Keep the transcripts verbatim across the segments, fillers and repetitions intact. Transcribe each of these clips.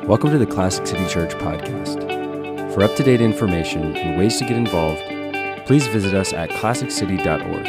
Welcome to the Classic City Church podcast. For up-to-date information and ways to get involved, please visit us at classic city dot org.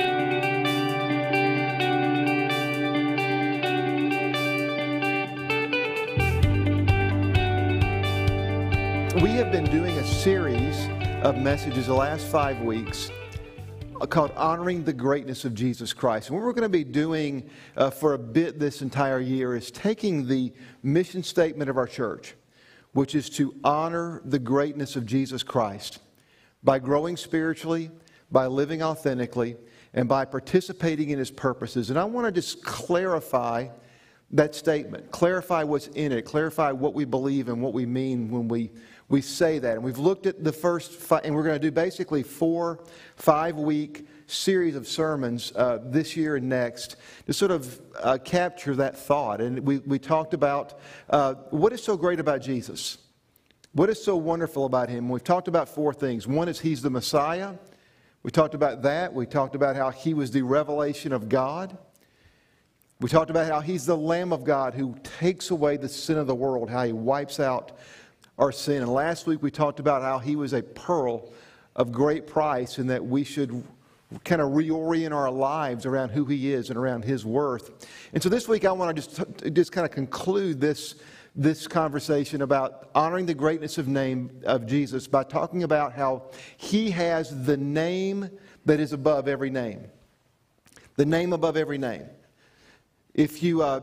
We have been doing a series of messages the last five weeks called Honoring the Greatness of Jesus Christ. And what we're going to be doing uh, for a bit this entire year is taking the mission statement of our church, which is to honor the greatness of Jesus Christ by growing spiritually, by living authentically, and by participating in His purposes. And I want to just clarify that statement, clarify what's in it, clarify what we believe and what we mean when we We say that. And we've looked at the first five, and we're going to do basically four five-week series of sermons uh, this year and next to sort of uh, capture that thought. And we, we talked about uh, what is so great about Jesus? What is so wonderful about Him? We've talked about four things. One is He's the Messiah. We talked about that. We talked about how He was the revelation of God. We talked about how He's the Lamb of God who takes away the sin of the world, how He wipes out our sin. And last week we talked about how He was a pearl of great price and that we should kind of reorient our lives around who He is and around His worth. And so this week I want to just just kind of conclude this this conversation about honoring the greatness of name of Jesus by talking about how He has the name that is above every name. The name above every name. If you uh,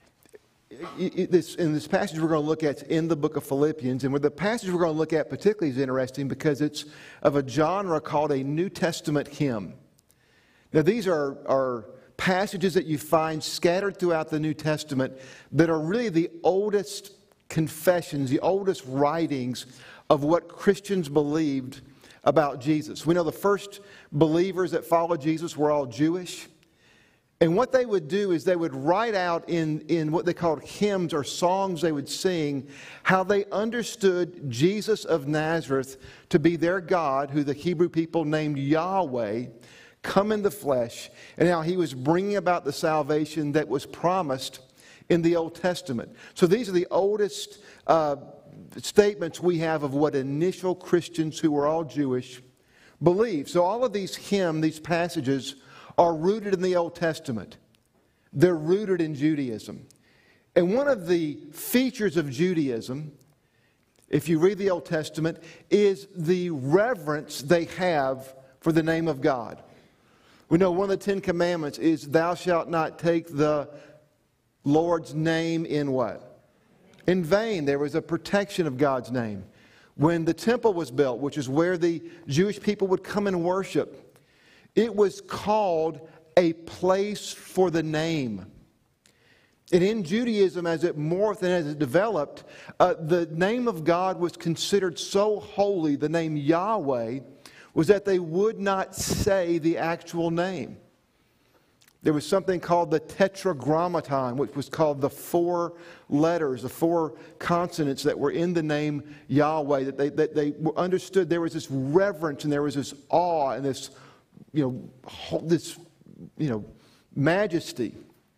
This, in this passage we're going to look at in the book of Philippians, and the passage we're going to look at particularly is interesting because it's of a genre called a New Testament hymn. Now these are, are passages that you find scattered throughout the New Testament that are really the oldest confessions, the oldest writings of what Christians believed about Jesus. We know the first believers that followed Jesus were all Jewish. And what they would do is they would write out in, in what they called hymns or songs they would sing how they understood Jesus of Nazareth to be their God, who the Hebrew people named Yahweh, come in the flesh, and how He was bringing about the salvation that was promised in the Old Testament. So these are the oldest uh, statements we have of what initial Christians who were all Jewish believed. So all of these hymns, these passages, are rooted in the Old Testament. They're rooted in Judaism. And one of the features of Judaism, if you read the Old Testament, is the reverence they have for the name of God. We know one of the Ten Commandments is thou shalt not take the Lord's name in what? In vain. There was a protection of God's name. When the temple was built, which is where the Jewish people would come and worship, it was called a place for the name. And in Judaism, as it morphed and as it developed, uh, the name of God was considered so holy, the name Yahweh, was that they would not say the actual name. There was something called the Tetragrammaton, which was called the four letters, the four consonants that were in the name Yahweh, that they, that they understood there was this reverence and there was this awe and this you know, this, you know, majesty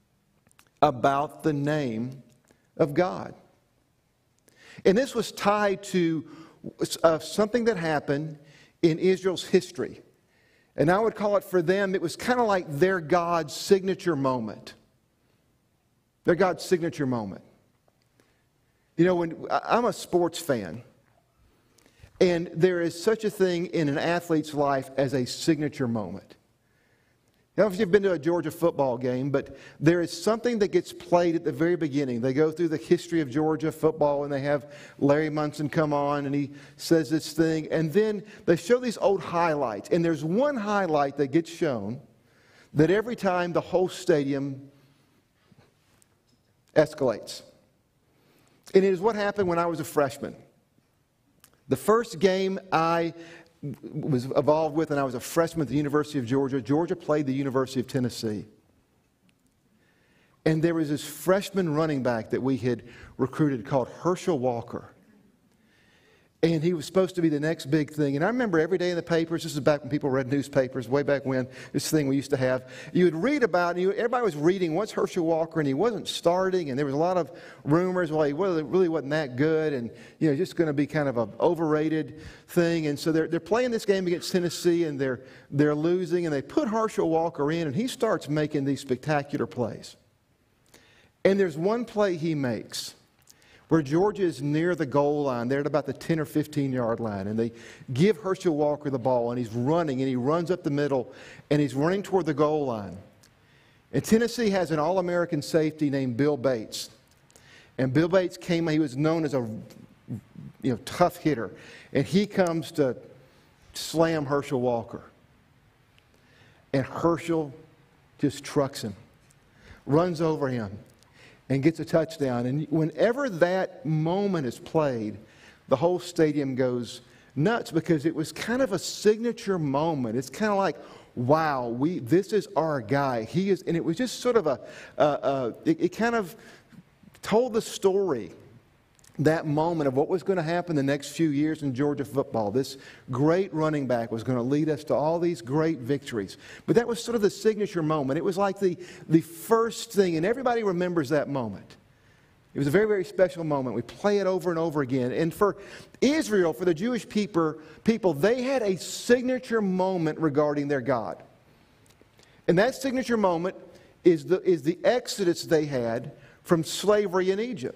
about the name of God. And this was tied to uh, something that happened in Israel's history. And I would call it for them, it was kind of like their God's signature moment. Their God's signature moment. You know, when I'm a sports fan, and there is such a thing in an athlete's life as a signature moment. I don't know if you've been to a Georgia football game, but there is something that gets played at the very beginning. They go through the history of Georgia football, and they have Larry Munson come on, and he says this thing. And then they show these old highlights. And there's one highlight that gets shown that every time the whole stadium escalates. And it is what happened when I was a freshman. The first game I was involved with, and I was a freshman at the University of Georgia, Georgia played the University of Tennessee. And there was this freshman running back that we had recruited called Herschel Walker. And he was supposed to be the next big thing. And I remember every day in the papers, this is back when people read newspapers, way back when, this thing we used to have. You would read about, and you, everybody was reading, what's Herschel Walker? And he wasn't starting, and there was a lot of rumors, well, he really, really wasn't that good, and, you know, just going to be kind of an overrated thing. And so they're, they're playing this game against Tennessee, and they're, they're losing, and they put Herschel Walker in, and he starts making these spectacular plays. And there's one play he makes where Georgia is near the goal line. They're at about the ten or fifteen yard line. And they give Herschel Walker the ball, and he's running, and he runs up the middle, and he's running toward the goal line. And Tennessee has an All-American safety named Bill Bates. And Bill Bates came, he was known as a you know, tough hitter. And he comes to slam Herschel Walker. And Herschel just trucks him, runs over him, and gets a touchdown. And whenever that moment is played, the whole stadium goes nuts because it was kind of a signature moment. It's kind of like, wow, we this is our guy. He is, and it was just sort of a, uh, uh, it, it kind of told the story, that moment of what was going to happen the next few years in Georgia football. This great running back was going to lead us to all these great victories. But that was sort of the signature moment. It was like the, the first thing, and everybody remembers that moment. It was a very, very special moment. We play it over and over again. And for Israel, for the Jewish people, people, they had a signature moment regarding their God. And that signature moment is the, is the exodus they had from slavery in Egypt.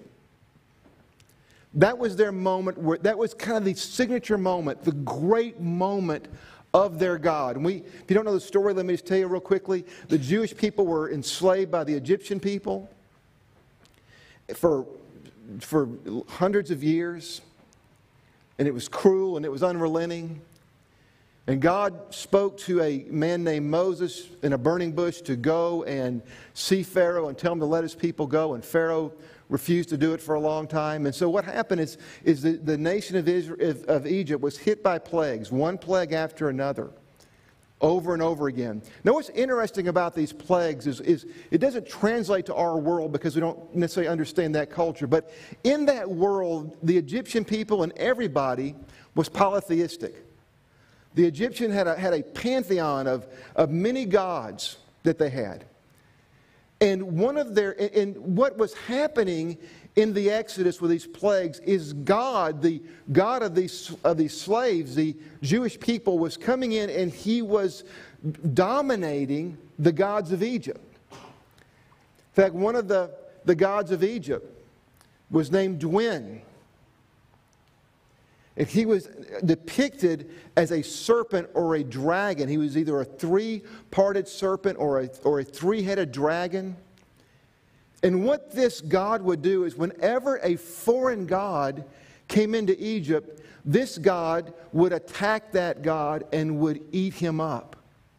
That was their moment, where, that was kind of the signature moment, the great moment of their God. And we, if you don't know the story, let me just tell you real quickly. The Jewish people were enslaved by the Egyptian people for, for hundreds of years. And it was cruel and it was unrelenting. And God spoke to a man named Moses in a burning bush to go and see Pharaoh and tell him to let his people go. And Pharaoh refused to do it for a long time. And so what happened is, is the, the nation of, Israel, of, of Egypt was hit by plagues, one plague after another, over and over again. Now what's interesting about these plagues is, is it doesn't translate to our world because we don't necessarily understand that culture. But in that world, the Egyptian people and everybody was polytheistic. The Egyptian had a, had a pantheon of, of many gods that they had. And one of their, and what was happening in the Exodus with these plagues is God, the God of these, of these slaves, the Jewish people, was coming in and he was dominating the gods of Egypt. In fact, one of the, the gods of Egypt was named Dwin. And he was depicted as a serpent or a dragon. He was either a three-parted serpent or a, or a three-headed dragon. And what this god would do is whenever a foreign god came into Egypt, this god would attack that god and would eat him up.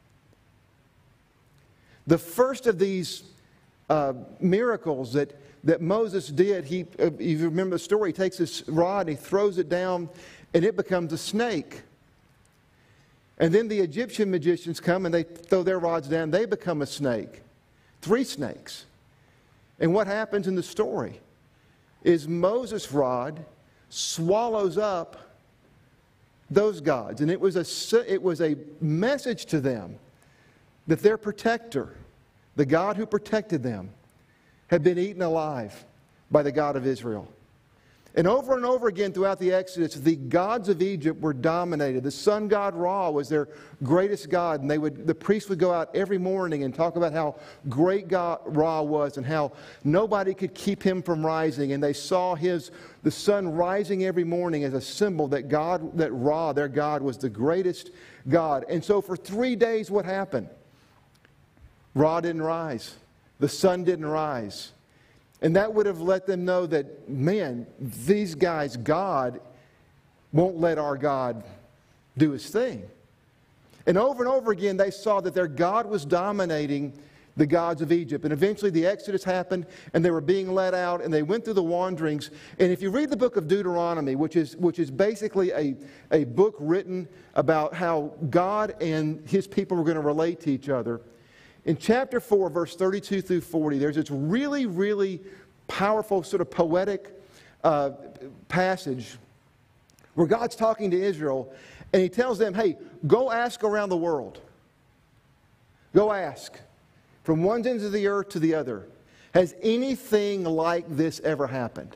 The first of these uh, miracles that that Moses did, he, uh, you remember the story, he takes this rod and he throws it down and it becomes a snake. And then the Egyptian magicians come and they throw their rods down, they become a snake. Three snakes. And what happens in the story is Moses' rod swallows up those gods. And it was a, it was a message to them that their protector, the God who protected them, had been eaten alive by the God of Israel. And over and over again throughout the Exodus, the gods of Egypt were dominated. The sun god Ra was their greatest god, and they would, the priests would go out every morning and talk about how great God Ra was and how nobody could keep him from rising. And they saw his, the sun rising every morning as a symbol that God, that Ra, their God, was the greatest God. And so for three days, what happened? Ra didn't rise. The sun didn't rise. And that would have let them know that, man, these guys, God, won't let our God do his thing. And over and over again, they saw that their God was dominating the gods of Egypt. And eventually the Exodus happened, and they were being let out, and they went through the wanderings. And if you read the book of Deuteronomy, which is, which is basically a, a book written about how God and his people were going to relate to each other, in chapter four, verse thirty-two through forty, there's this really, really powerful sort of poetic uh, passage where God's talking to Israel, and He tells them, hey, go ask around the world. Go ask. From one end of the earth to the other. Has anything like this ever happened?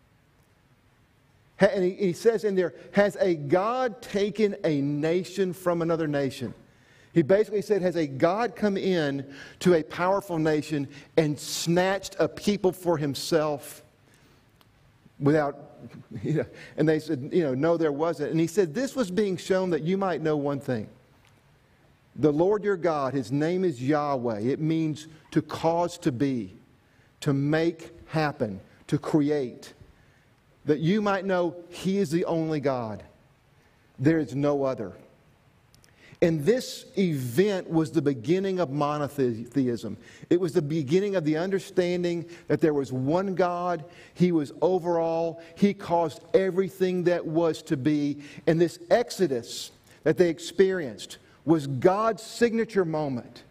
And he, he says in there, has a God taken a nation from another nation? He basically said, has a God come in to a powerful nation and snatched a people for Himself without, you know, and they said, you know, no, there wasn't. And he said, this was being shown that you might know one thing. The Lord your God, His name is Yahweh. It means to cause to be, to make happen, to create. That you might know He is the only God. There is no other. And this event was the beginning of monotheism. It was the beginning of the understanding that there was one God. He was over all. He caused everything that was to be. And this exodus that they experienced was God's signature moment.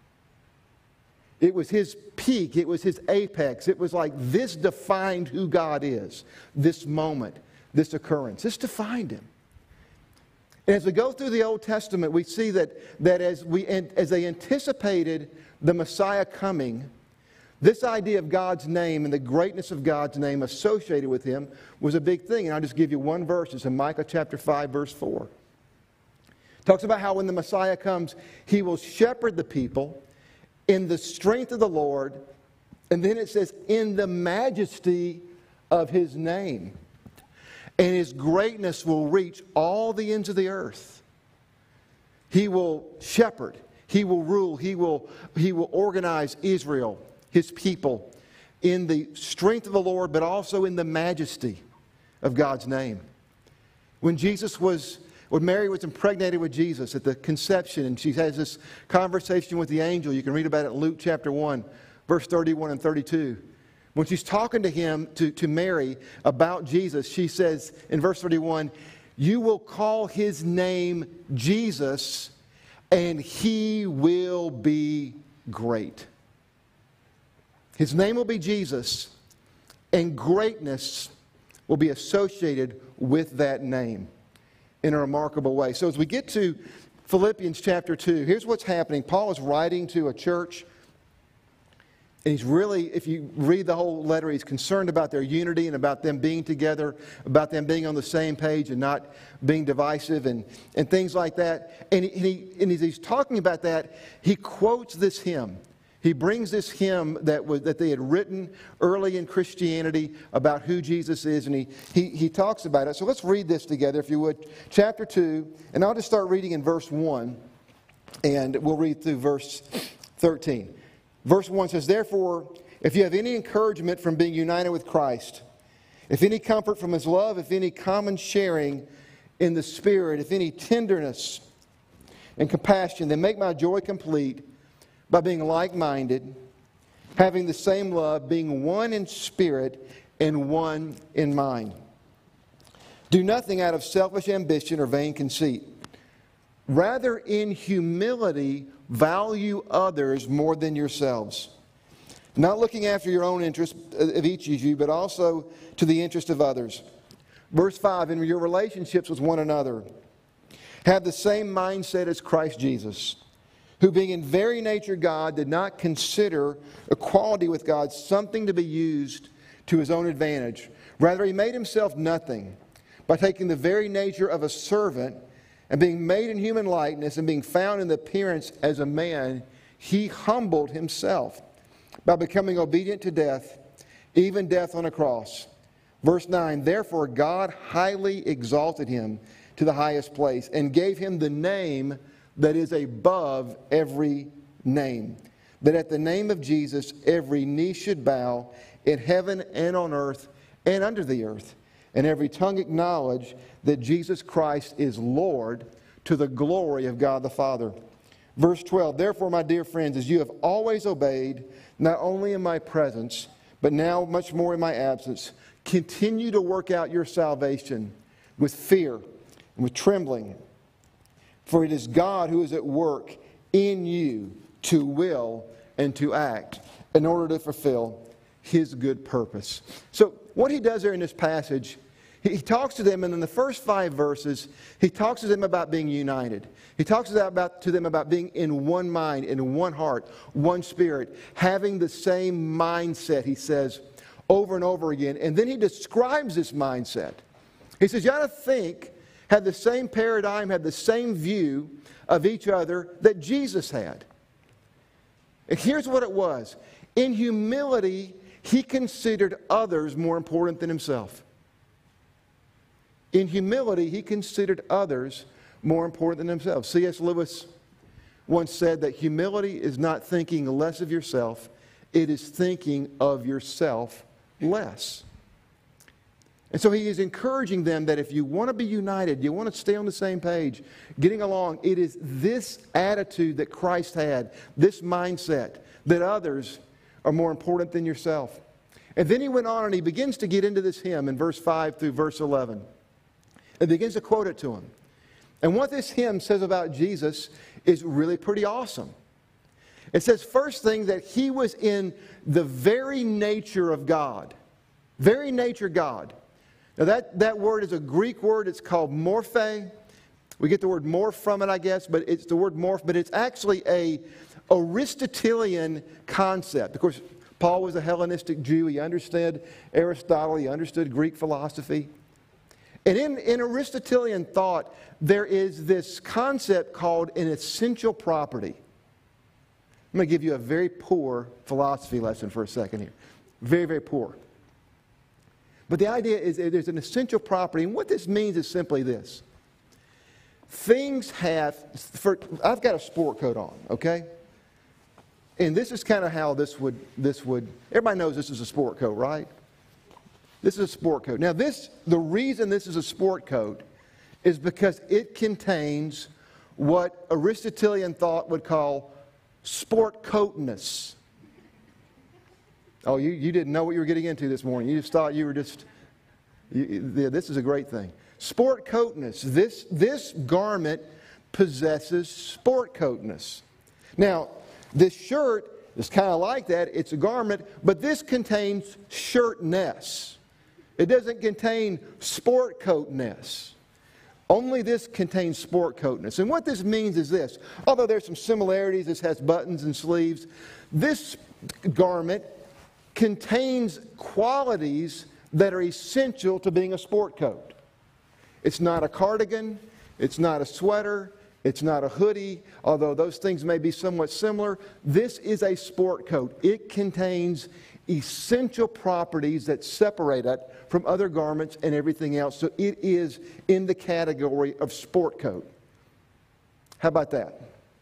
It was His peak. It was His apex. It was like this defined who God is. This moment, this occurrence. This defined Him. And as we go through the Old Testament, we see that, that as, we, as they anticipated the Messiah coming, this idea of God's name and the greatness of God's name associated with Him was a big thing. And I'll just give you one verse. It's in Micah chapter five, verse four. It talks about how when the Messiah comes, He will shepherd the people in the strength of the Lord. And then it says, in the majesty of His name. And His greatness will reach all the ends of the earth. He will shepherd. He will rule. He will, he will organize Israel, His people, in the strength of the Lord, but also in the majesty of God's name. When Jesus was, when Mary was impregnated with Jesus at the conception, and she has this conversation with the angel, you can read about it in Luke chapter one, verse thirty-one and thirty-two. When she's talking to him, to, to Mary, about Jesus, she says in verse thirty-one, you will call His name Jesus, and He will be great. His name will be Jesus, and greatness will be associated with that name in a remarkable way. So as we get to Philippians chapter two, here's what's happening. Paul is writing to a church. And he's really, if you read the whole letter, he's concerned about their unity and about them being together, about them being on the same page and not being divisive and, and things like that. And, he, and, he, and as he's talking about that, he quotes this hymn. He brings this hymn that, was, that they had written early in Christianity about who Jesus is, and he, he, he talks about it. So let's read this together, if you would. Chapter two, and I'll just start reading in verse one, and we'll read through verse thirteen. Verse one says, therefore, if you have any encouragement from being united with Christ, if any comfort from His love, if any common sharing in the Spirit, if any tenderness and compassion, then make my joy complete by being like-minded, having the same love, being one in spirit and one in mind. Do nothing out of selfish ambition or vain conceit. Rather, in humility, value others more than yourselves, not looking after your own interest of each of you, but also to the interest of others. Verse five, in your relationships with one another, have the same mindset as Christ Jesus, who being in very nature God, did not consider equality with God something to be used to His own advantage. Rather, He made Himself nothing by taking the very nature of a servant, and being made in human likeness and being found in the appearance as a man, He humbled Himself by becoming obedient to death, even death on a cross. Verse nine, therefore God highly exalted Him to the highest place and gave Him the name that is above every name, that at the name of Jesus every knee should bow in heaven and on earth and under the earth, and every tongue acknowledge that Jesus Christ is Lord, to the glory of God the Father. Verse twelve, therefore, my dear friends, as you have always obeyed, not only in my presence, but now much more in my absence, continue to work out your salvation with fear and with trembling. For it is God who is at work in you to will and to act in order to fulfill His good purpose. So what he does there in this passage, He talks to them, and in the first five verses, he talks to them about being united. He talks to them about, to them about being in one mind, in one heart, one spirit, having the same mindset, he says, over and over again. And then he describes this mindset. He says, you ought to think, have the same paradigm, have the same view of each other that Jesus had. And here's what it was. In humility, he considered others more important than himself. In humility, he considered others more important than himself. C S Lewis once said that humility is not thinking less of yourself, it is thinking of yourself less. And so he is encouraging them that if you want to be united, you want to stay on the same page, getting along, it is this attitude that Christ had, this mindset, that others are more important than yourself. And then he went on and he begins to get into this hymn in verse five through verse eleven. And begins to quote it to him. And what this hymn says about Jesus is really pretty awesome. It says, first thing, that he was in the very nature of God. Very nature God. Now that, that word is a Greek word. It's called morphe. We get the word morph from it, I guess, but it's the word morph. But it's actually a Aristotelian concept. Of course, Paul was a Hellenistic Jew. He understood Aristotle. He understood Greek philosophy. And in, in Aristotelian thought, there is this concept called an essential property. I'm going to give you a very poor philosophy lesson for a second here. Very, very poor. But the idea is that there's an essential property, and what this means is simply this. Things have, for, I've got a sport coat on, okay? And this is kind of how this would, this would, everybody knows this is a sport coat, right? This is a sport coat. Now this, the reason this is a sport coat is because it contains what Aristotelian thought would call sport coatness. Oh, you, you didn't know what you were getting into this morning. You just thought you were just, you, yeah, this is a great thing. Sport coatness. This, this garment possesses sport coatness. Now, this shirt is kind of like that. It's a garment, but this contains shirtness. It doesn't contain sport coatness. Only this contains sport coatness. And what this means is this. Although there's some similarities, this has buttons and sleeves, this garment contains qualities that are essential to being a sport coat. It's not a cardigan. It's not a sweater. It's not a hoodie, although those things may be somewhat similar. This is a sport coat. It contains essential properties that separate it from other garments and everything else. So it is in the category of sport coat. How about that?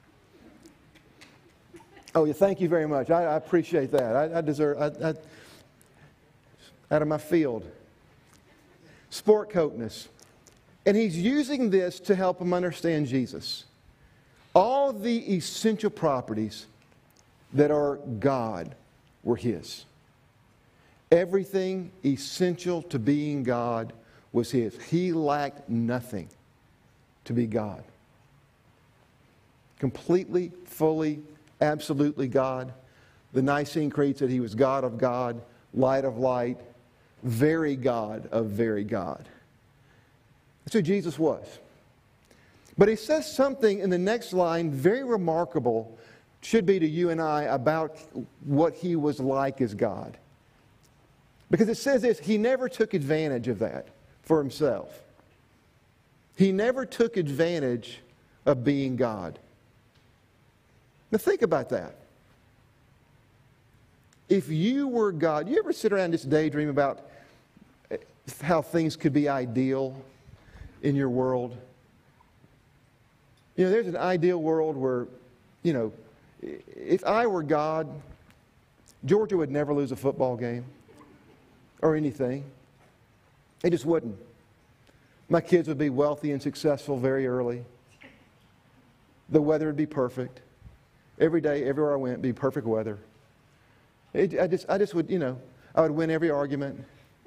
Oh, yeah, thank you very much. I, I appreciate that. I, I deserve, I, I, out of my field. Sport coatness. And he's using this to help him understand Jesus. All the essential properties that are God were his. Everything essential to being God was his. He lacked nothing to be God. Completely, fully, absolutely God. The Nicene Creed said he was God of God, light of light, very God of very God. That's who Jesus was. But he says something in the next line very remarkable, should be to you and I, about what he was like as God. Because it says this, he never took advantage of that for himself. He never took advantage of being God. Now think about that. If you were God, you ever sit around and just daydream about how things could be ideal in your world? You know, there's an ideal world where, you know, if I were God, Georgia would never lose a football game or anything. They just wouldn't. My kids would be wealthy and successful very early. The weather would be perfect. Every day, everywhere I went, it'd be perfect weather. It, I just, I just would, you know, I would win every argument.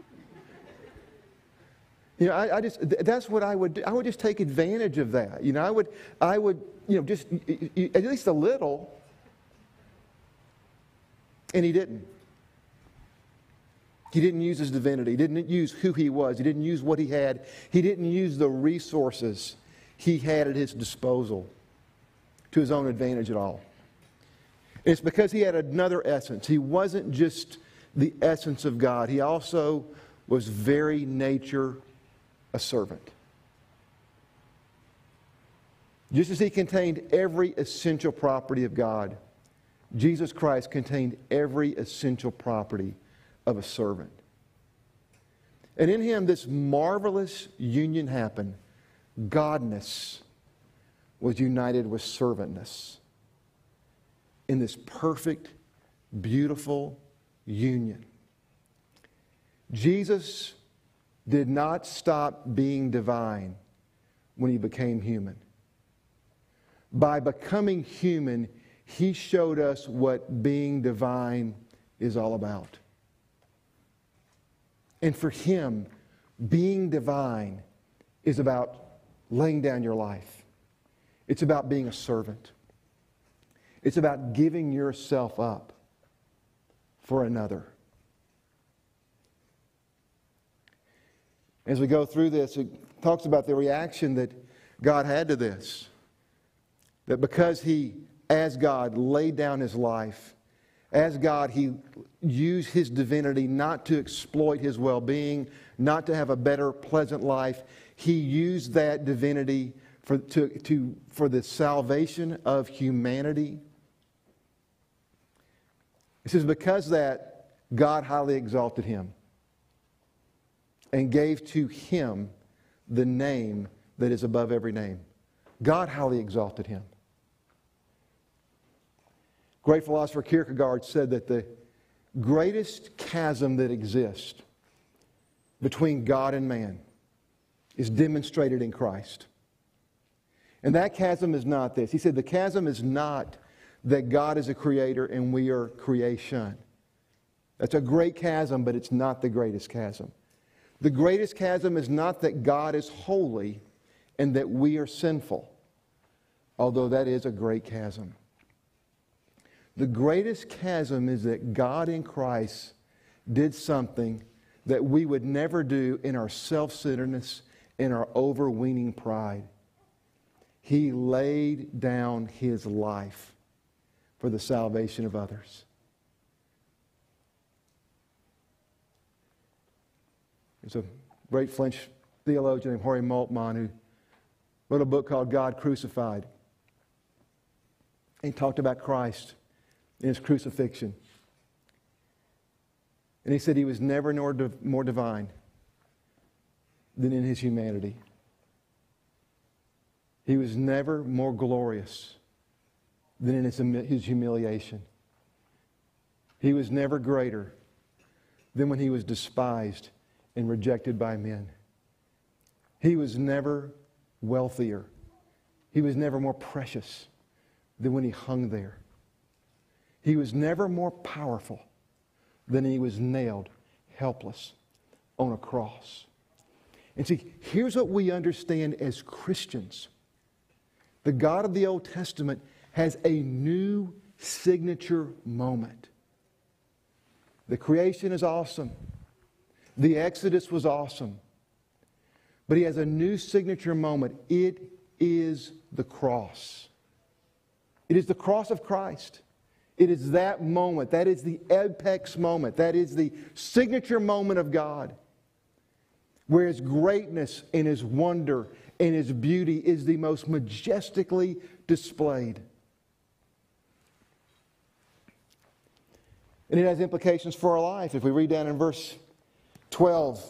You know, I, I just, that's what I would do. I would just take advantage of that. You know, I would, I would, you know, just, at least a little. And he didn't. He didn't use his divinity. He didn't use who he was. He didn't use what he had. He didn't use the resources he had at his disposal to his own advantage at all. It's because he had another essence. He wasn't just the essence of God. He also was very nature a servant. Just as he contained every essential property of God, Jesus Christ contained every essential property of a servant. And in him, this marvelous union happened. Godness was united with servantness in this perfect, beautiful union. Jesus did not stop being divine when he became human. By becoming human, he showed us what being divine is all about. And for him, being divine is about laying down your life. It's about being a servant. It's about giving yourself up for another. As we go through this, it talks about the reaction that God had to this. That because he, as God, laid down his life, as God, he used his divinity not to exploit his well-being, not to have a better, pleasant life. He used that divinity for, to, to, for the salvation of humanity. It says, because that, God highly exalted him and gave to him the name that is above every name. God highly exalted him. Great philosopher Kierkegaard said that the greatest chasm that exists between God and man is demonstrated in Christ. And that chasm is not this. He said the chasm is not that God is a creator and we are creation. That's a great chasm, but it's not the greatest chasm. The greatest chasm is not that God is holy and that we are sinful, although that is a great chasm. The greatest chasm is that God in Christ did something that we would never do in our self-centeredness, in our overweening pride. He laid down his life for the salvation of others. There's a great French theologian named Henri Moltmann who wrote a book called God Crucified. And he talked about Christ in his crucifixion. And he said he was never more divine than in his humanity. He was never more glorious than in his, his humiliation. He was never greater than when he was despised and rejected by men. He was never wealthier. He was never more precious than when he hung there. He was never more powerful than he was nailed, helpless, on a cross. And see, here's what we understand as Christians. The God of the Old Testament has a new signature moment. The creation is awesome. The Exodus was awesome. But he has a new signature moment. It is the cross. It is the cross of Christ. It is that moment. That is the apex moment. That is the signature moment of God, where his greatness and his wonder and his beauty is the most majestically displayed. And it has implications for our life. If we read down in verse twelve,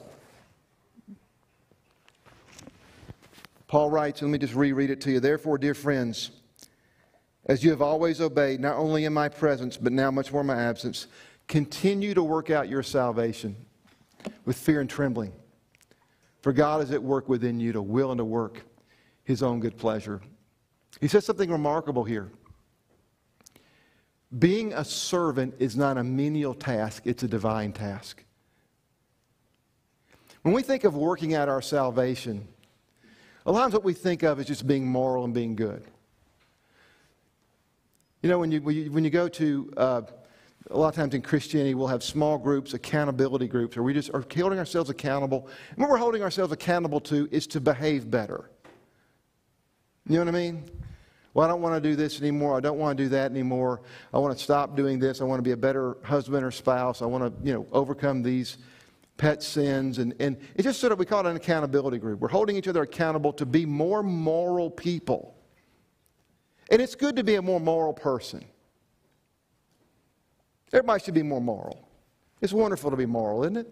Paul writes, and let me just reread it to you. Therefore, dear friends, as you have always obeyed, not only in my presence, but now much more in my absence, continue to work out your salvation with fear and trembling. For God is at work within you to will and to work his own good pleasure. He says something remarkable here. Being a servant is not a menial task, it's a divine task. When we think of working out our salvation, a lot of times what we think of is just being moral and being good. You know, when you, when you, when you go to uh, A lot of times in Christianity, we'll have small groups, accountability groups, where we just are holding ourselves accountable. And what we're holding ourselves accountable to is to behave better. You know what I mean? Well, I don't want to do this anymore. I don't want to do that anymore. I want to stop doing this. I want to be a better husband or spouse. I want to, you know, overcome these pet sins. And, and it's just sort of, we call it an accountability group. We're holding each other accountable to be more moral people. And it's good to be a more moral person. Everybody should be more moral. It's wonderful to be moral, isn't it?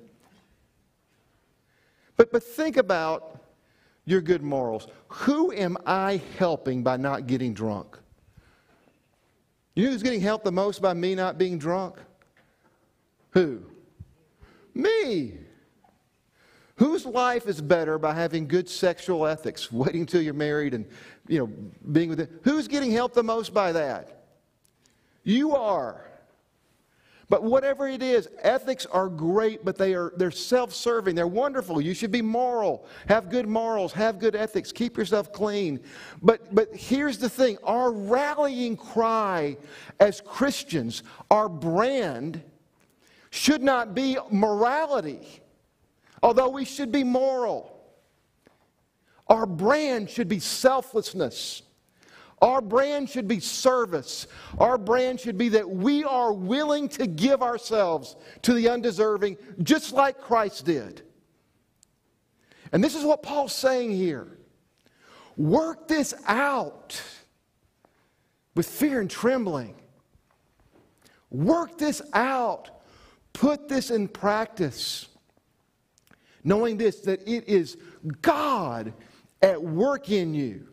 But, but think about your good morals. Who am I helping by not getting drunk? You know who's getting helped the most by me not being drunk? Who? Me. Whose life is better by having good sexual ethics, waiting until you're married and, you know, being with it? Who's getting helped the most by that? You are. But whatever it is, ethics are great, but they are, they're self-serving. They're wonderful. You should be moral. Have good morals. Have good ethics. Keep yourself clean. But, but here's the thing. Our rallying cry as Christians, our brand, should not be morality, although we should be moral. Our brand should be selflessness. Our brand should be service. Our brand should be that we are willing to give ourselves to the undeserving, just like Christ did. And this is what Paul's saying here. Work this out with fear and trembling. Work this out. Put this in practice. Knowing this, that it is God at work in you,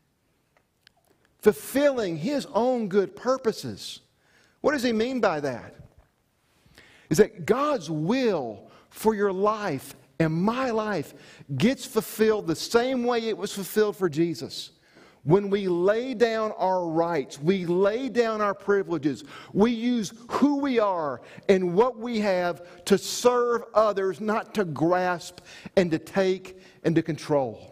fulfilling His own good purposes. What does he mean by that? Is that God's will for your life and my life gets fulfilled the same way it was fulfilled for Jesus. When we lay down our rights, we lay down our privileges, we use who we are and what we have to serve others, not to grasp and to take and to control.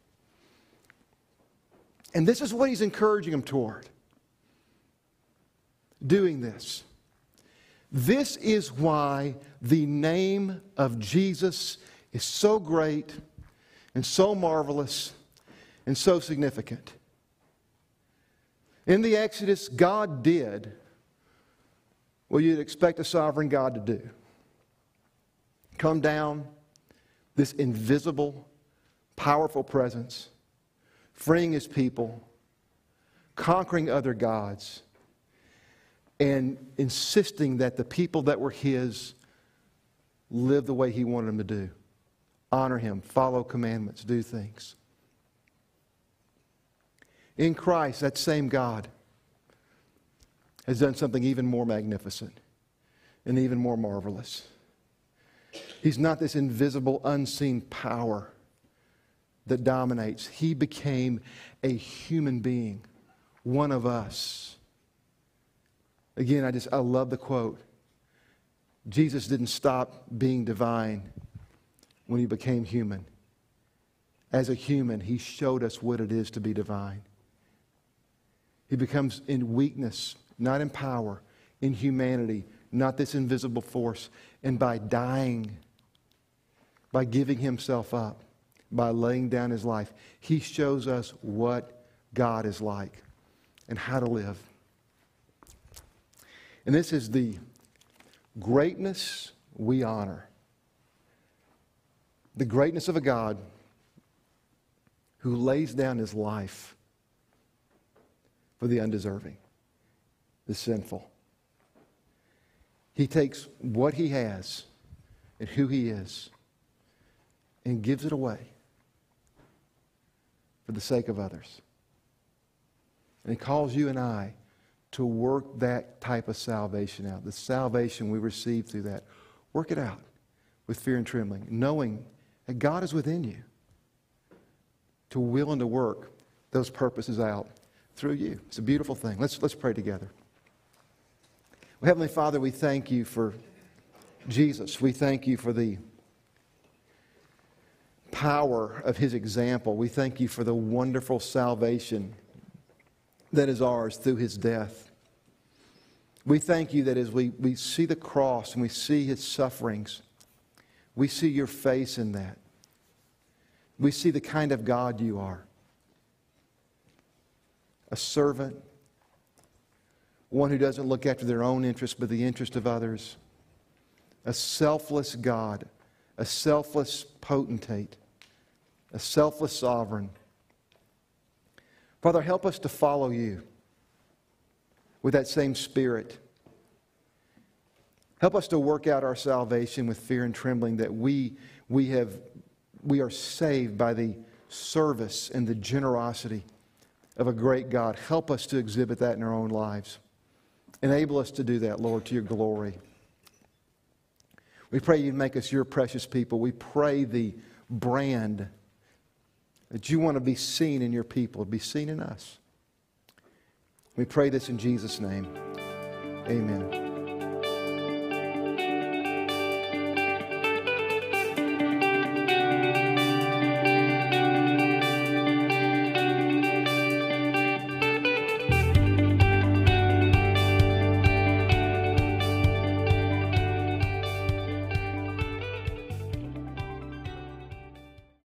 And this is what he's encouraging them toward. Doing this. This is why the name of Jesus is so great and so marvelous and so significant. In the Exodus, God did what you'd expect a sovereign God to do. Come down, this invisible, powerful presence, freeing His people, conquering other gods, and insisting that the people that were His live the way He wanted them to do. Honor Him, follow commandments, do things. In Christ, that same God has done something even more magnificent and even more marvelous. He's not this invisible, unseen power that dominates. He became a human being, one of us. Again, I just, I love the quote. Jesus didn't stop being divine when He became human. As a human, He showed us what it is to be divine. He becomes in weakness, not in power, in humanity, not this invisible force. And by dying, by giving Himself up, by laying down His life, He shows us what God is like and how to live. And this is the greatness we honor. The greatness of a God who lays down His life for the undeserving, the sinful. He takes what He has and who He is and gives it away for the sake of others. And He calls you and I to work that type of salvation out. The salvation we receive through that. Work it out with fear and trembling, knowing that God is within you to will and to work those purposes out through you. It's a beautiful thing. Let's, let's pray together. Well, Heavenly Father, we thank You for Jesus. We thank You for the power of His example. We thank You for the wonderful salvation that is ours through His death. We thank you that as we, we see the cross and we see His sufferings, we see your face in that. We see the kind of God you are. A servant, one who doesn't look after their own interest but the interest of others. A selfless God, a selfless potentate, a selfless sovereign. Father, help us to follow you with that same spirit. Help us to work out our salvation with fear and trembling, that we, we, have, we are saved by the service and the generosity of a great God. Help us to exhibit that in our own lives. Enable us to do that, Lord, to your glory. We pray you'd make us your precious people. We pray the brand that you want to be seen in your people, be seen in us. We pray this in Jesus' name. Amen.